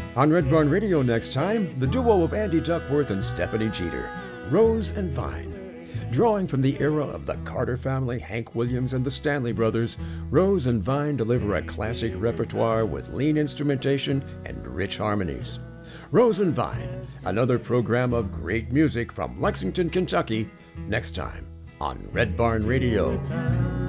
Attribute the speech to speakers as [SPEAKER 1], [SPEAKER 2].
[SPEAKER 1] On Red Barn Radio next time, the duo of Andy Duckworth and Stephanie Jeter, Rose and Vine. Drawing from the era of the Carter family, Hank Williams, and the Stanley Brothers, Rose and Vine deliver a classic repertoire with lean instrumentation and rich harmonies. Rose and Vine, another program of great music from Lexington, Kentucky, next time on Red Barn Radio.